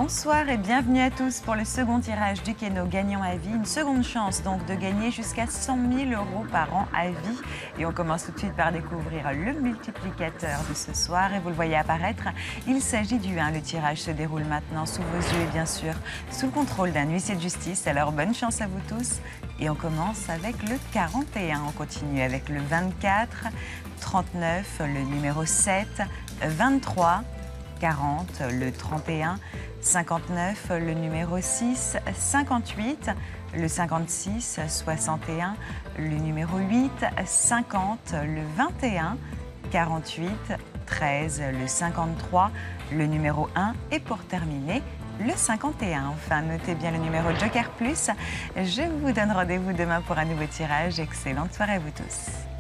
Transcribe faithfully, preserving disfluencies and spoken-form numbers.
Bonsoir et bienvenue à tous pour le second tirage du Keno gagnant à vie. Une seconde chance donc de gagner jusqu'à cent mille euros par an à vie. Et on commence tout de suite par découvrir le multiplicateur de ce soir. Et vous le voyez apparaître, il s'agit du un. Le tirage se déroule maintenant sous vos yeux et bien sûr sous le contrôle d'un huissier de justice. Alors bonne chance à vous tous. Et on commence avec le quarante et un. On continue avec le vingt-quatre, trente-neuf, le numéro sept, vingt-trois, quarante, le trente et un, cinquante-neuf, le numéro six, cinquante-huit, le cinquante-six, soixante et un, le numéro huit, cinquante, le vingt et un, quarante-huit, treize, le cinquante-trois, le numéro un et pour terminer, le cinquante et un. Enfin, notez bien le numéro Joker plus. Je vous donne rendez-vous demain pour un nouveau tirage. Excellente soirée à vous tous.